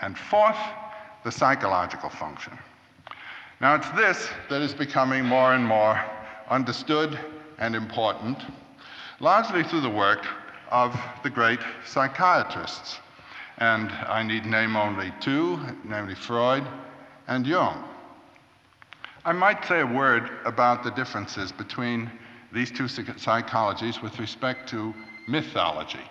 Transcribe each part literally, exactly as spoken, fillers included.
And fourth, the psychological function. Now, it's this that is becoming more and more understood and important, largely through the work of the great psychiatrists. And I need name only two, namely Freud and Jung. I might say a word about the differences between these two psychologies with respect to mythology.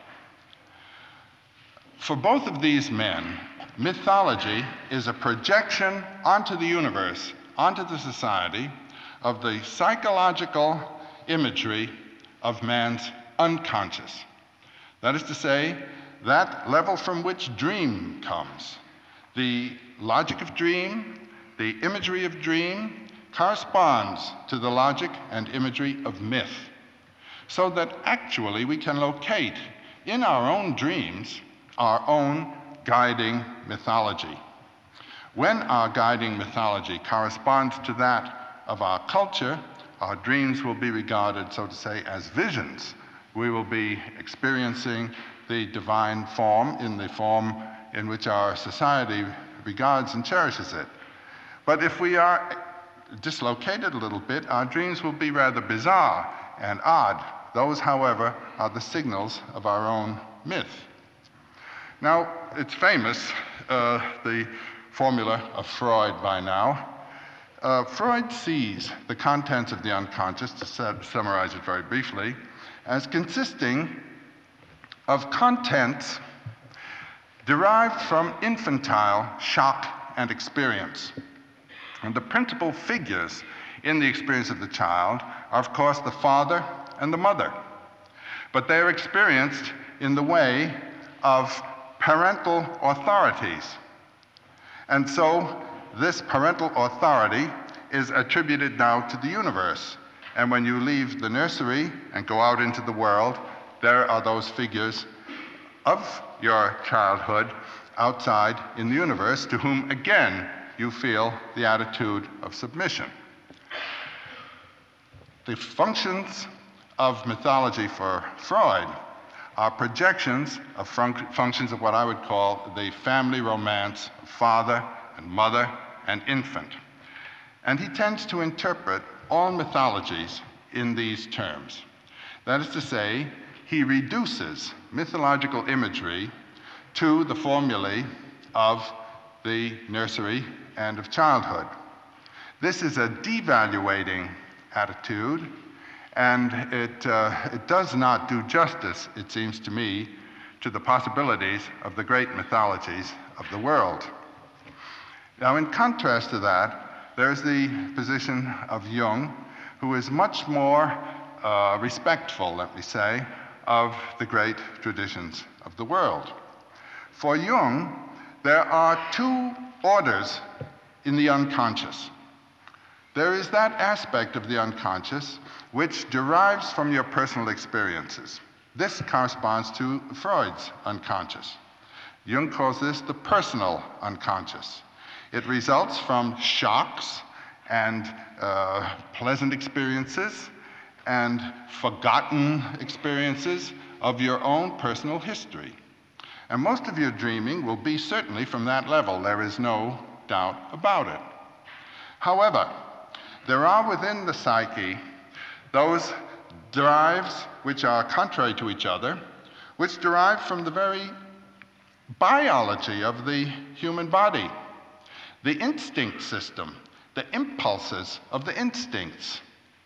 For both of these men, mythology is a projection onto the universe, onto the society, of the psychological imagery of man's unconscious. That is to say, that level from which dream comes. The logic of dream, the imagery of dream, corresponds to the logic and imagery of myth, so that actually we can locate in our own dreams our own guiding mythology. When our guiding mythology corresponds to that of our culture, our dreams will be regarded, so to say, as visions. We will be experiencing the divine form in the form in which our society regards and cherishes it. But if we are dislocated a little bit, our dreams will be rather bizarre and odd. Those, however, are the signals of our own myth. Now, it's famous, uh, the formula of Freud by now. Uh, Freud sees the contents of the unconscious, to summarize it very briefly, as consisting of contents derived from infantile shock and experience. And the principal figures in the experience of the child are, of course, the father and the mother. But they are experienced in the way of parental authorities. And so this parental authority is attributed now to the universe. And when you leave the nursery and go out into the world, there are those figures of your childhood outside in the universe to whom, again, you feel the attitude of submission. The functions of mythology for Freud are projections of fun- functions of what I would call the family romance of father and mother and infant. And he tends to interpret all mythologies in these terms. That is to say, he reduces mythological imagery to the formulae of the nursery and of childhood. This is a devaluating attitude, and it, uh, it does not do justice, it seems to me, to the possibilities of the great mythologies of the world. Now, in contrast to that, there's the position of Jung, who is much more uh, respectful, let me say, of the great traditions of the world. For Jung, there are two orders in the unconscious. There is that aspect of the unconscious which derives from your personal experiences. This corresponds to Freud's unconscious. Jung calls this the personal unconscious. It results from shocks and uh, pleasant experiences and forgotten experiences of your own personal history. And most of your dreaming will be certainly from that level. There is no doubt about it. However, there are within the psyche those drives which are contrary to each other, which derive from the very biology of the human body. The instinct system, the impulses of the instincts.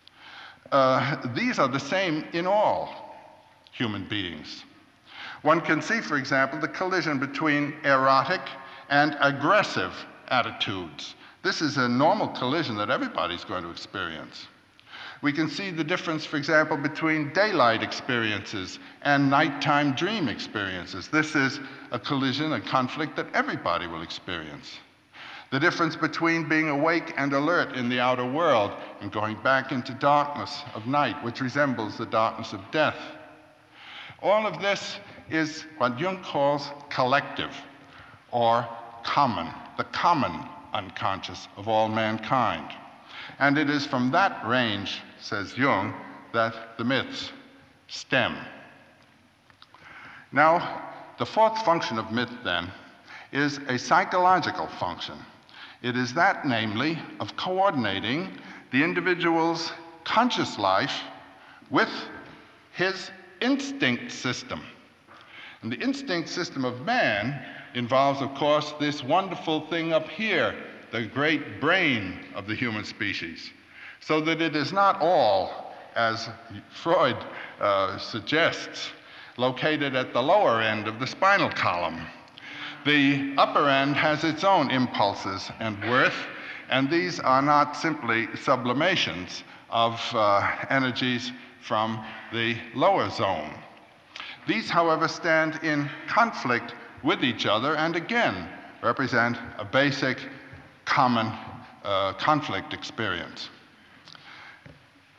Uh, these are the same in all human beings. One can see, for example, the collision between erotic and aggressive attitudes. This is a normal collision that everybody's going to experience. We can see the difference, for example, between daylight experiences and nighttime dream experiences. This is a collision, a conflict that everybody will experience. The difference between being awake and alert in the outer world and going back into darkness of night, which resembles the darkness of death. All of this is what Jung calls collective or common, the common unconscious of all mankind. And it is from that range, says Jung, that the myths stem. Now, the fourth function of myth, then, is a psychological function. It is that, namely, of coordinating the individual's conscious life with his instinct system. And the instinct system of man involves, of course, this wonderful thing up here, the great brain of the human species. So that it is not all, as Freud uh, suggests, located at the lower end of the spinal column. The upper end has its own impulses and worth, and these are not simply sublimations of uh, energies from the lower zone. These, however, stand in conflict with each other and again represent a basic common uh, conflict experience.